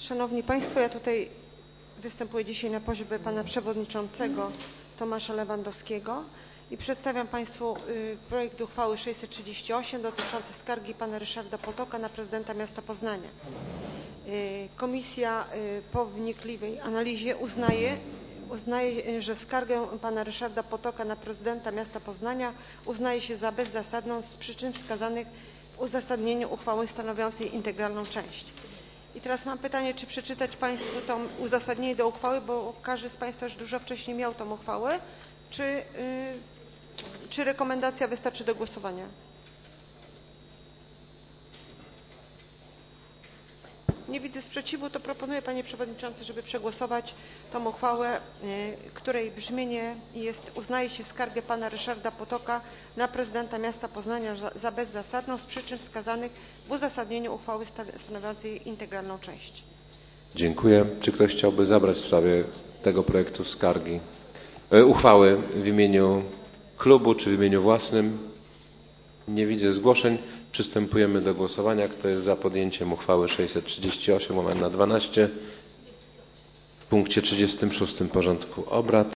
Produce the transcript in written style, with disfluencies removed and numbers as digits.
Szanowni Państwo, ja tutaj występuję dzisiaj na prośbę pana przewodniczącego Tomasza Lewandowskiego i przedstawiam Państwu projekt uchwały 638 dotyczący skargi pana Ryszarda Potoka na prezydenta miasta Poznania. Komisja po wnikliwej analizie uznaje, że skargę pana Ryszarda Potoka na prezydenta miasta Poznania uznaje się za bezzasadną z przyczyn wskazanych w uzasadnieniu uchwały stanowiącej integralną część. I teraz mam pytanie, czy przeczytać Państwu to uzasadnienie do uchwały, bo każdy z Państwa już dużo wcześniej miał tą uchwałę, czy rekomendacja wystarczy do głosowania? Nie widzę sprzeciwu, to proponuję, Panie Przewodniczący, żeby przegłosować tą uchwałę, której brzmienie jest: uznaje się skargę pana Ryszarda Potoka na prezydenta miasta Poznania za bezzasadną z przyczyn wskazanych w uzasadnieniu uchwały stanowiącej integralną część. Dziękuję. Czy ktoś chciałby zabrać w sprawie tego projektu uchwały w imieniu klubu czy w imieniu własnym? Nie widzę zgłoszeń. Przystępujemy do głosowania. Kto jest za podjęciem uchwały 638/12 w punkcie 36 porządku obrad?